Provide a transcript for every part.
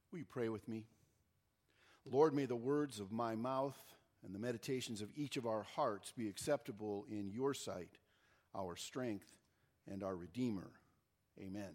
Will you pray with me? Lord, may the words of my mouth and the meditations of each of our hearts be acceptable in your sight, our strength and our Redeemer. Amen.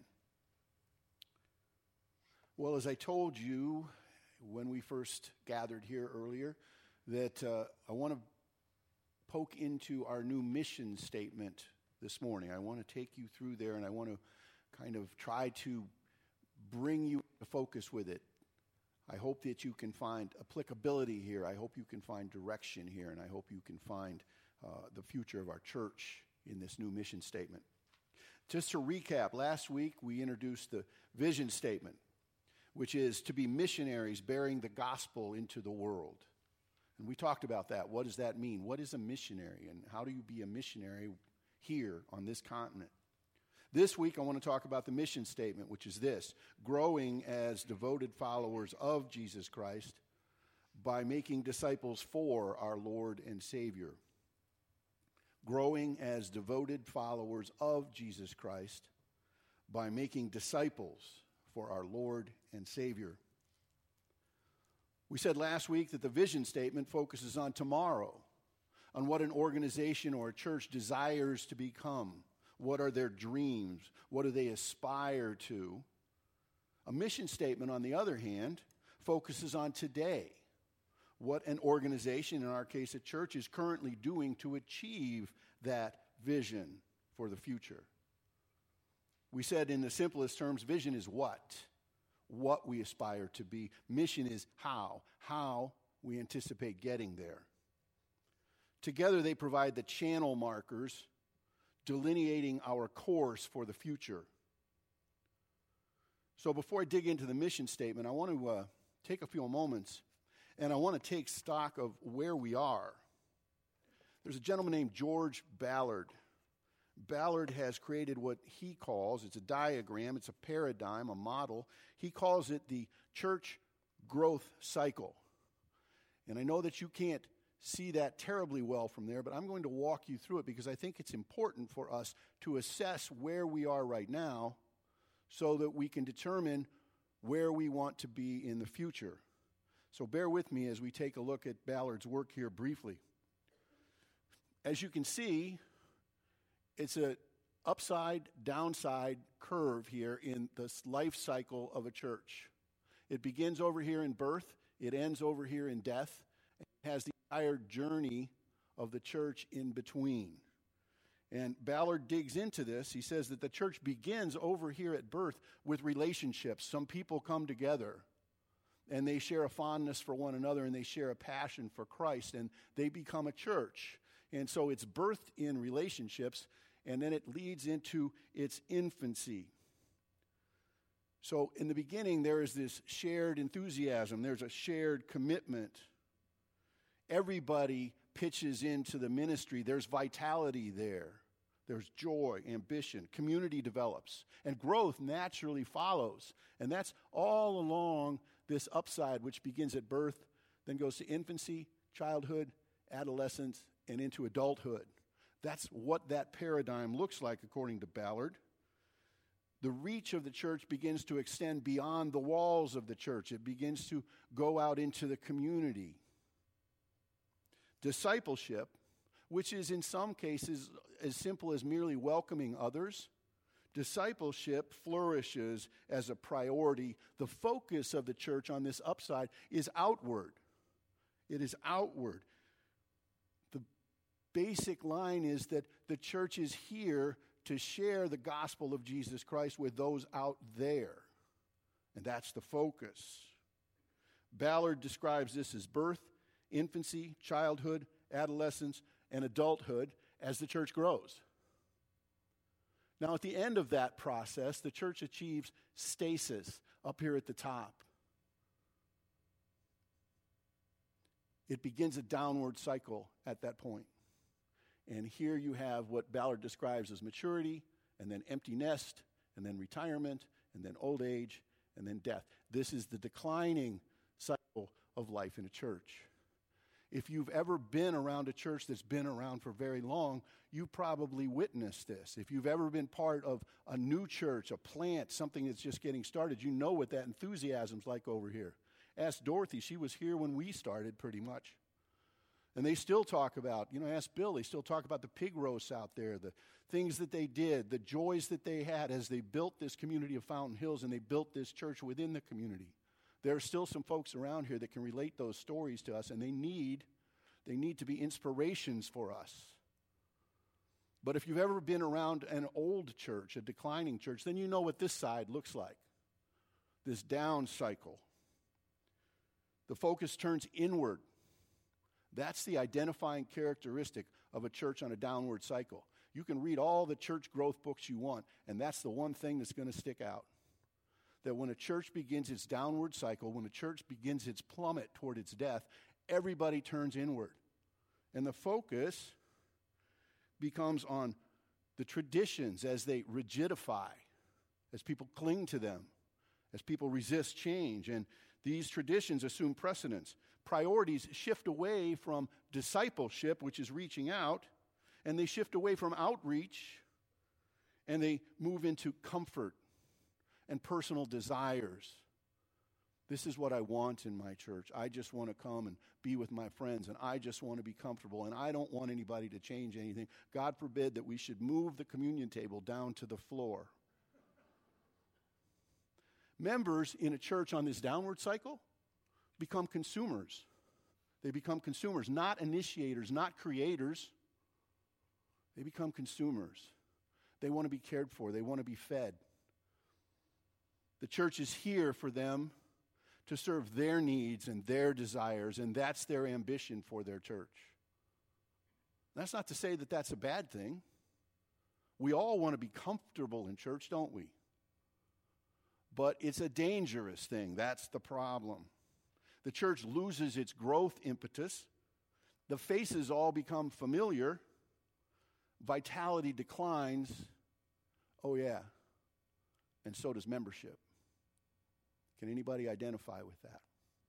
Well, as I told you when we first gathered here earlier, that I want to poke into our new mission statement this morning. I want to take you through there, and I want to kind of try to bring you to focus with it. I hope that you can find applicability here. I hope you can find direction here, and I hope you can find the future of our church in this new mission statement. Just to recap, last week we introduced the vision statement, which is to be missionaries bearing the gospel into the world. And we talked about that. What does that mean? What is a missionary, and how do you be a missionary here on this continent? This week I want to talk about the mission statement, which is this: growing as devoted followers of Jesus Christ by making disciples for our Lord and Savior. Growing as devoted followers of Jesus Christ by making disciples for our Lord and Savior. We said last week that the vision statement focuses on tomorrow, on what an organization or a church desires to become. What are their dreams? What do they aspire to? A mission statement, on the other hand, focuses on today. What an organization, in our case a church, is currently doing to achieve that vision for the future. We said in the simplest terms, vision is what we aspire to be. Mission is how we anticipate getting there. Together they provide the channel markers delineating our course for the future. So before I dig into the mission statement, I want to take a few moments, and I want to take stock of where we are. There's a gentleman named George Ballard. Ballard has created what he calls, it's a diagram, it's a paradigm, a model. He calls it the church growth cycle. And I know that you can't see that terribly well from there, but I'm going to walk you through it because I think it's important for us to assess where we are right now so that we can determine where we want to be in the future. So bear with me as we take a look at Ballard's work here briefly. As you can see, it's an upside, downside curve here in this life cycle of a church. It begins over here in birth, it ends over here in death, and it has the entire journey of the church in between. And Ballard digs into this. He says that the church begins over here at birth with relationships. Some people come together and they share a fondness for one another and they share a passion for Christ and they become a church. And so it's birthed in relationships and then it leads into its infancy. So in the beginning there is this shared enthusiasm. There's a shared commitment. Everybody pitches into the ministry. There's vitality there. There's joy, ambition. Community develops. And growth naturally follows. And that's all along this upside, which begins at birth, then goes to infancy, childhood, adolescence, and into adulthood. That's what that paradigm looks like, according to Ballard. The reach of the church begins to extend beyond the walls of the church. It begins to go out into the community. Discipleship, which is in some cases as simple as merely welcoming others, discipleship flourishes as a priority. The focus of the church on this upside is outward. It is outward. The basic line is that the church is here to share the gospel of Jesus Christ with those out there. And that's the focus. Ballard describes this as birth, infancy, childhood, adolescence, and adulthood as the church grows. Now, at the end of that process, the church achieves stasis up here at the top. It begins a downward cycle at that point. And here you have what Ballard describes as maturity, and then empty nest, and then retirement, and then old age, and then death. This is the declining cycle of life in a church. If you've ever been around a church that's been around for very long, you probably witnessed this. If you've ever been part of a new church, a plant, something that's just getting started, you know what that enthusiasm's like over here. Ask Dorothy. She was here when we started pretty much. And they still talk about, ask Bill, they still talk about the pig roasts out there, the things that they did, the joys that they had as they built this community of Fountain Hills and they built this church within the community. There are still some folks around here that can relate those stories to us, and they need to be inspirations for us. But if you've ever been around an old church, a declining church, then you know what this side looks like, this down cycle. The focus turns inward. That's the identifying characteristic of a church on a downward cycle. You can read all the church growth books you want, and that's the one thing that's going to stick out. That when a church begins its downward cycle, when a church begins its plummet toward its death, everybody turns inward. And the focus becomes on the traditions as they rigidify, as people cling to them, as people resist change. And these traditions assume precedence. Priorities shift away from discipleship, which is reaching out, and they shift away from outreach, and they move into comfort and personal desires. This is what I want in my church. I just want to come and be with my friends, and I just want to be comfortable, and I don't want anybody to change anything. God forbid that we should move the communion table down to the floor. Members in a church on this downward cycle become consumers. They become consumers, not initiators, not creators. They become consumers. They want to be cared for. They want to be fed. The church is here for them to serve their needs and their desires, and that's their ambition for their church. That's not to say that that's a bad thing. We all want to be comfortable in church, don't we? But it's a dangerous thing. That's the problem. The church loses its growth impetus. The faces all become familiar. Vitality declines. Oh, yeah. And so does membership. Can anybody identify with that?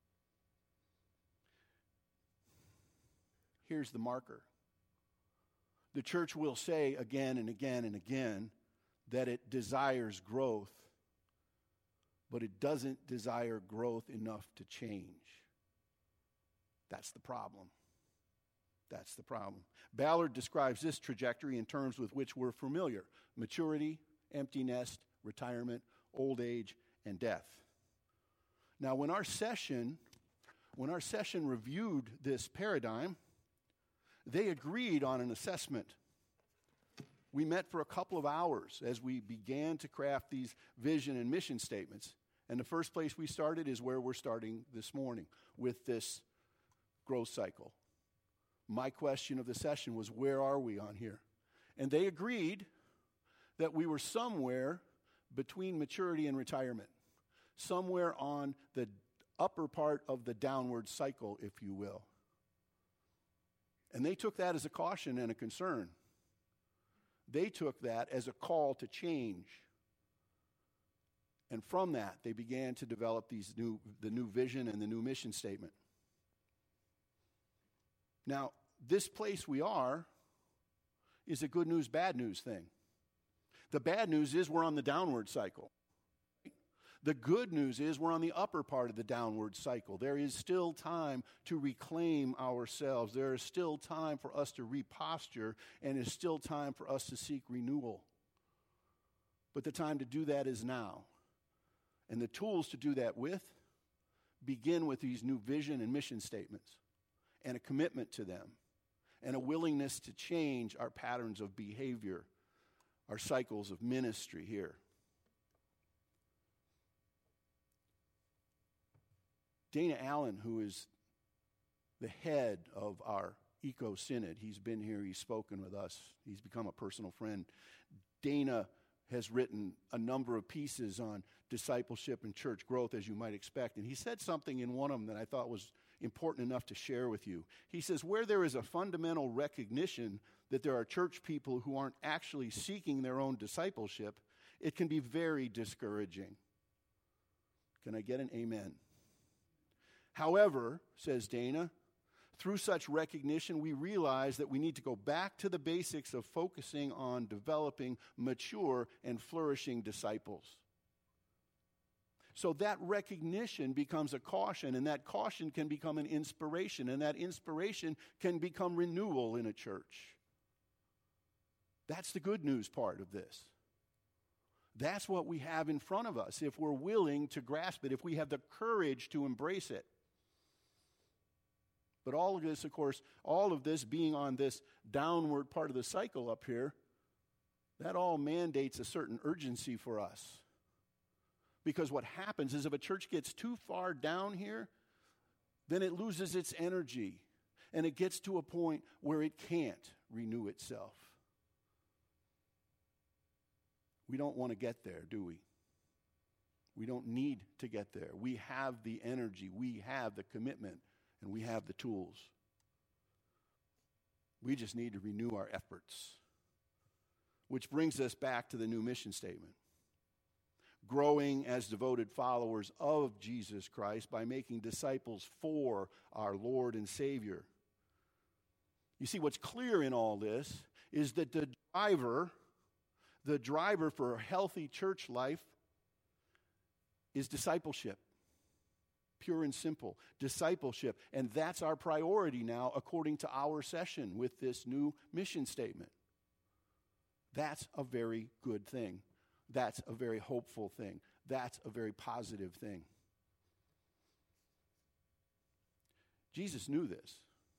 Here's the marker. The church will say again and again and again that it desires growth, but it doesn't desire growth enough to change. That's the problem. That's the problem. Ballard describes this trajectory in terms with which we're familiar: maturity, empty nest, retirement, old age, and death. Now, when our session reviewed this paradigm, they agreed on an assessment. We met for a couple of hours as we began to craft these vision and mission statements. And the first place we started is where we're starting this morning, with this growth cycle. My question of the session was, where are we on here? And they agreed that we were somewhere between maturity and retirement, somewhere on the upper part of the downward cycle, if you will. And they took that as a caution and a concern. They took that as a call to change. And from that, they began to develop the new vision and the new mission statement. Now, this place we are is a good news, bad news thing. The bad news is we're on the downward cycle. The good news is we're on the upper part of the downward cycle. There is still time to reclaim ourselves. There is still time for us to reposture, and it's still time for us to seek renewal. But the time to do that is now. And the tools to do that with begin with these new vision and mission statements, and a commitment to them, and a willingness to change our patterns of behavior, our cycles of ministry here. Dana Allen, who is the head of our Eco Synod, he's been here, he's spoken with us, he's become a personal friend. Dana has written a number of pieces on discipleship and church growth, as you might expect, and he said something in one of them that I thought was important enough to share with you. He says, where there is a fundamental recognition that there are church people who aren't actually seeking their own discipleship, it can be very discouraging. Can I get an amen? However, says Dana, Through such recognition, we realize that we need to go back to the basics of focusing on developing mature and flourishing disciples. So that recognition becomes a caution, and that caution can become an inspiration, and that inspiration can become renewal in a church. That's the good news part of this. That's what we have in front of us if we're willing to grasp it, if we have the courage to embrace it. But all of this, of course, all of this being on this downward part of the cycle up here, that all mandates a certain urgency for us. Because what happens is if a church gets too far down here, then it loses its energy. And it gets to a point where it can't renew itself. We don't want to get there, do we? We don't need to get there. We have the energy, we have the commitment, and we have the tools. We just need to renew our efforts. Which brings us back to the new mission statement. Growing as devoted followers of Jesus Christ by making disciples for our Lord and Savior. You see, what's clear in all this is that the driver for a healthy church life is discipleship. Pure and simple. Discipleship. And that's our priority now according to our session with this new mission statement. That's a very good thing. That's a very hopeful thing. That's a very positive thing. Jesus knew this.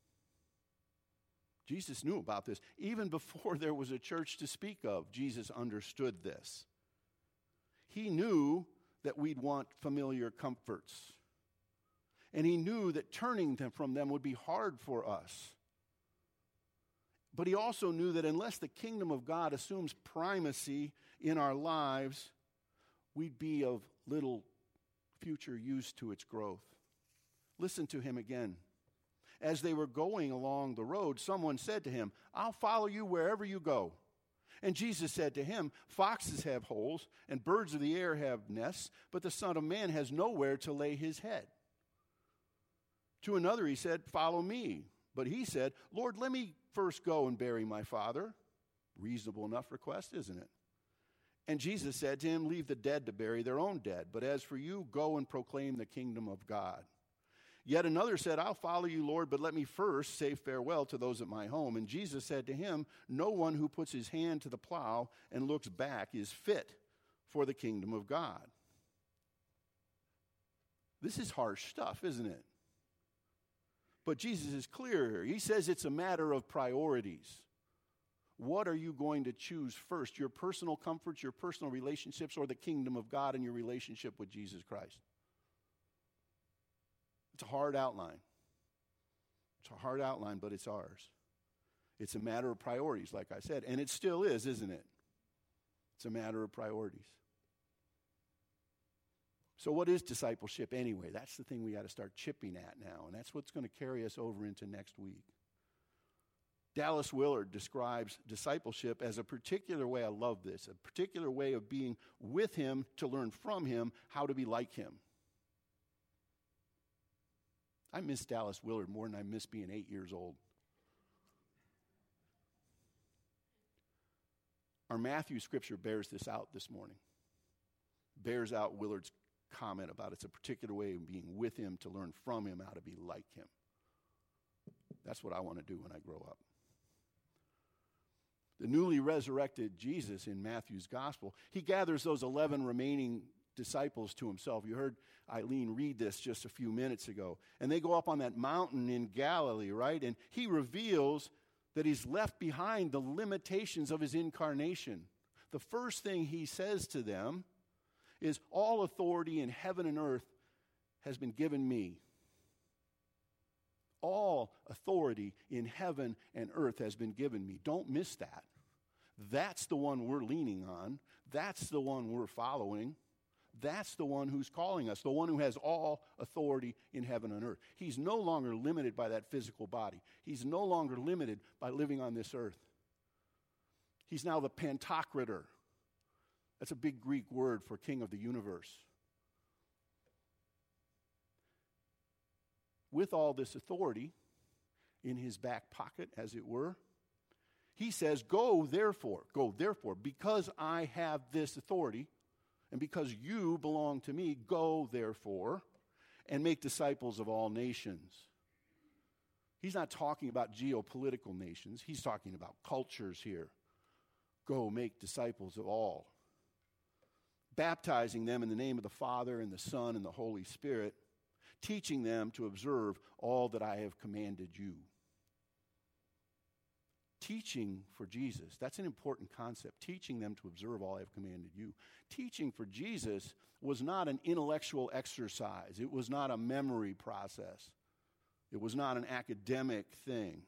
Jesus knew about this. Even before there was a church to speak of, Jesus understood this. He knew that we'd want familiar comforts. And he knew that turning them from them would be hard for us. But he also knew that unless the kingdom of God assumes primacy in our lives, we'd be of little future use to its growth. Listen to him again. As they were going along the road, someone said to him, "I'll follow you wherever you go." And Jesus said to him, "Foxes have holes, and birds of the air have nests, but the Son of Man has nowhere to lay his head." To another he said, "Follow me." But he said, "Lord, let me first go and bury my father." Reasonable enough request, isn't it? And Jesus said to him, "Leave the dead to bury their own dead. But as for you, go and proclaim the kingdom of God." Yet another said, "I'll follow you, Lord, but let me first say farewell to those at my home." And Jesus said to him, "No one who puts his hand to the plow and looks back is fit for the kingdom of God." This is harsh stuff, isn't it? But Jesus is clear here. He says it's a matter of priorities. What are you going to choose first? Your personal comforts, your personal relationships, or the kingdom of God and your relationship with Jesus Christ? It's a hard outline. It's a hard outline, but it's ours. It's a matter of priorities, like I said. And it still is, isn't it? It's a matter of priorities. So what is discipleship anyway? That's the thing we got to start chipping at now, and that's what's going to carry us over into next week. Dallas Willard describes discipleship as a particular way, I love this, a particular way of being with him to learn from him how to be like him. I miss Dallas Willard more than I miss being 8 years old. Our Matthew scripture bears this out this morning. Bears out Willard's comment about it's a particular way of being with him to learn from him how to be like him. That's what I want to do when I grow up. The newly resurrected Jesus in Matthew's gospel, he gathers those 11 remaining disciples to himself. You heard Eileen read this just a few minutes ago. And they go up on that mountain in Galilee, right? And he reveals that he's left behind the limitations of his incarnation. The first thing he says to them is, "All authority in heaven and earth has been given me." All authority in heaven and earth has been given me. Don't miss that. That's the one we're leaning on. That's the one we're following. That's the one who's calling us, the one who has all authority in heaven and earth. He's no longer limited by that physical body. He's no longer limited by living on this earth. He's now the Pantocrator. That's a big Greek word for king of the universe. With all this authority, in his back pocket, as it were. He says, go therefore, because I have this authority, and because you belong to me, go therefore, and make disciples of all nations. He's not talking about geopolitical nations. He's talking about cultures here. Go make disciples of all, baptizing them in the name of the Father and the Son and the Holy Spirit, teaching them to observe all that I have commanded you. Teaching for Jesus, that's an important concept. Teaching them to observe all I have commanded you. Teaching for Jesus was not an intellectual exercise. It was not a memory process. It was not an academic thing.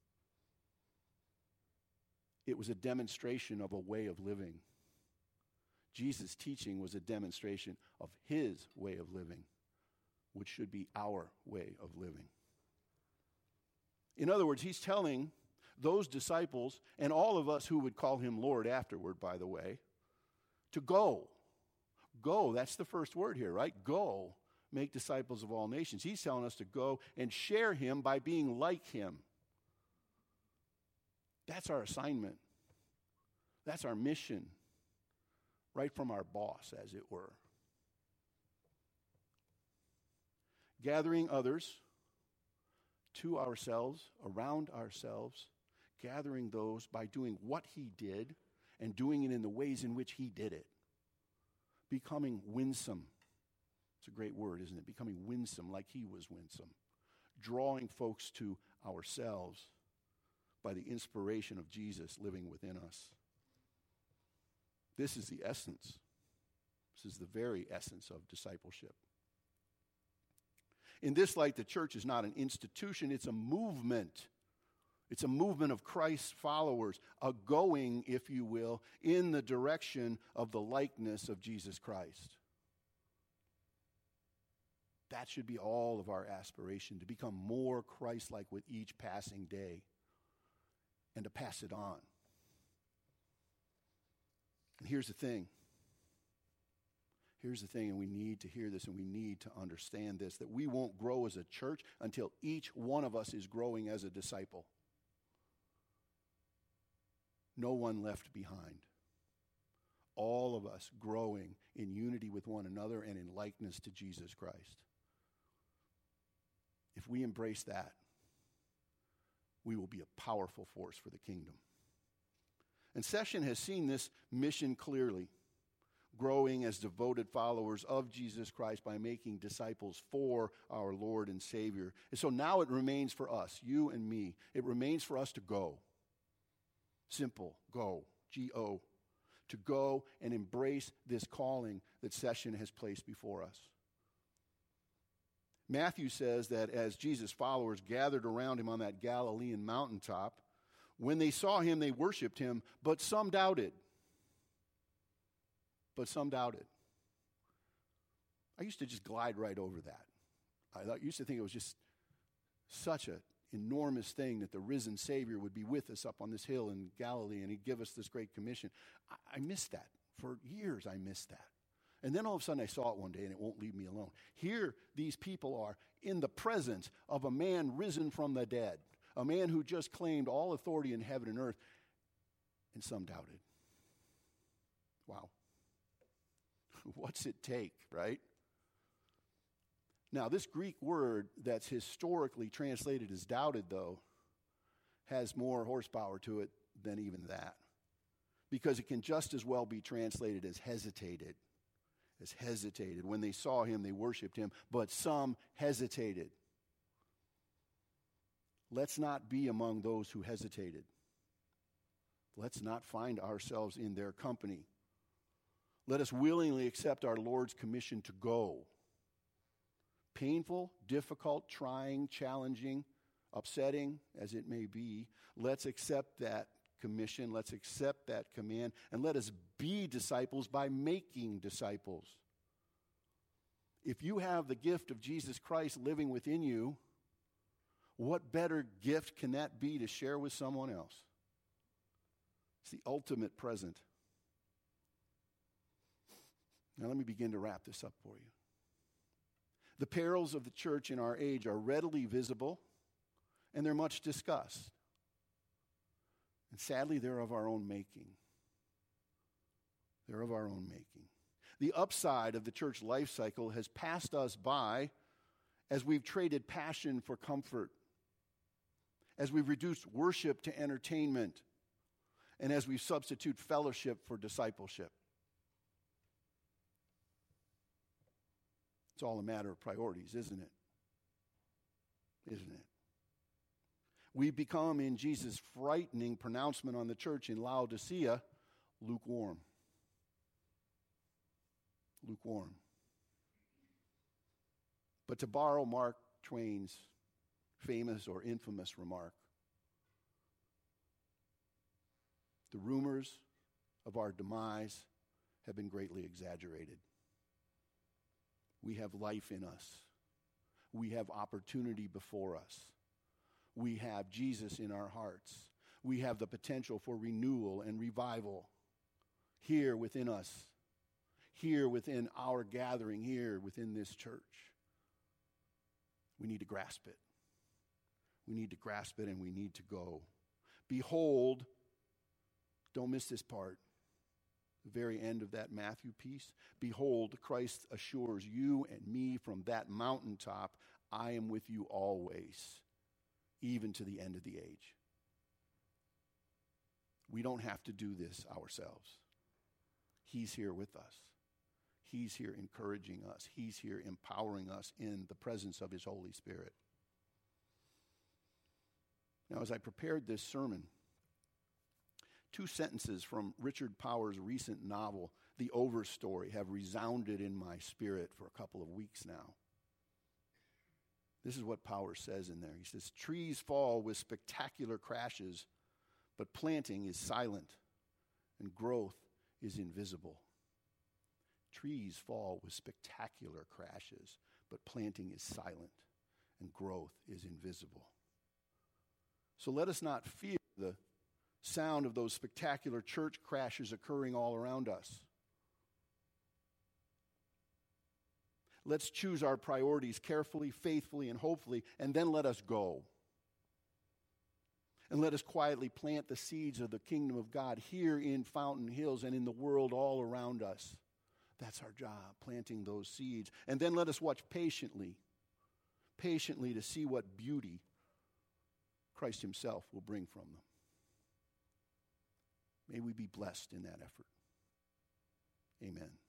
It was a demonstration of a way of living. Jesus' teaching was a demonstration of his way of living, which should be our way of living. In other words, he's telling those disciples, and all of us who would call him Lord afterward, by the way, to go. Go, that's the first word here, right? Go, make disciples of all nations. He's telling us to go and share him by being like him. That's our assignment. That's our mission, right from our boss, as it were. Gathering others to ourselves, around ourselves, gathering those by doing what he did and doing it in the ways in which he did it. Becoming winsome. It's a great word, isn't it? Becoming winsome like he was winsome. Drawing folks to ourselves by the inspiration of Jesus living within us. This is the essence. This is the very essence of discipleship. In this light, the church is not an institution, it's a movement. It's a movement of Christ's followers, a going, if you will, in the direction of the likeness of Jesus Christ. That should be all of our aspiration, to become more Christ-like with each passing day and to pass it on. And here's the thing. Here's the thing, and we need to hear this and we need to understand this, that we won't grow as a church until each one of us is growing as a disciple. No one left behind. All of us growing in unity with one another and in likeness to Jesus Christ. If we embrace that, we will be a powerful force for the kingdom. And Session has seen this mission clearly, growing as devoted followers of Jesus Christ by making disciples for our Lord and Savior. And so now it remains for us, you and me, it remains for us to go. Simple, go, G-O, to go and embrace this calling that Session has placed before us. Matthew says that as Jesus' followers gathered around him on that Galilean mountaintop, when they saw him, they worshiped him, but some doubted. I used to just glide right over that. I used to think it was just such an enormous thing that the risen Savior would be with us up on this hill in Galilee and he'd give us this great commission. I missed that. For years I missed that. And then all of a sudden I saw it one day and it won't leave me alone. Here these people are in the presence of a man risen from the dead, a man who just claimed all authority in heaven and earth, and some doubted. Wow. What's it take, right? Now, this Greek word that's historically translated as doubted, though, has more horsepower to it than even that. Because it can just as well be translated as hesitated. As hesitated. When they saw him, they worshiped him, but some hesitated. Let's not be among those who hesitated. Let's not find ourselves in their company. Let us willingly accept our Lord's commission to go. Painful, difficult, trying, challenging, upsetting as it may be, let's accept that commission, let's accept that command, and let us be disciples by making disciples. If you have the gift of Jesus Christ living within you, what better gift can that be to share with someone else? It's the ultimate present. Now let me begin to wrap this up for you. The perils of the church in our age are readily visible and they're much discussed. And sadly, they're of our own making. They're of our own making. The upside of the church life cycle has passed us by as we've traded passion for comfort, as we've reduced worship to entertainment, and as we substitute fellowship for discipleship. It's all a matter of priorities, isn't it? Isn't it? We've become, in Jesus' frightening pronouncement on the church in Laodicea, lukewarm. Lukewarm. But to borrow Mark Twain's famous or infamous remark, the rumors of our demise have been greatly exaggerated. We have life in us. We have opportunity before us. We have Jesus in our hearts. We have the potential for renewal and revival here within us, here within our gathering, here within this church. We need to grasp it. We need to grasp it, and we need to go. Behold, don't miss this part, the very end of that Matthew piece. Behold, Christ assures you and me from that mountaintop, I am with you always, even to the end of the age. We don't have to do this ourselves. He's here with us. He's here encouraging us. He's here empowering us in the presence of his Holy Spirit. Now, as I prepared this sermon, 2 sentences from Richard Powers' recent novel, The Overstory, have resounded in my spirit for a couple of weeks now. This is what Powers says in there. He says, trees fall with spectacular crashes, but planting is silent and growth is invisible. Trees fall with spectacular crashes, but planting is silent and growth is invisible. So let us not fear the sound of those spectacular church crashes occurring all around us. Let's choose our priorities carefully, faithfully, and hopefully, and then let us go. And let us quietly plant the seeds of the kingdom of God here in Fountain Hills and in the world all around us. That's our job, planting those seeds. And then let us watch patiently to see what beauty Christ himself will bring from them. May we be blessed in that effort. Amen.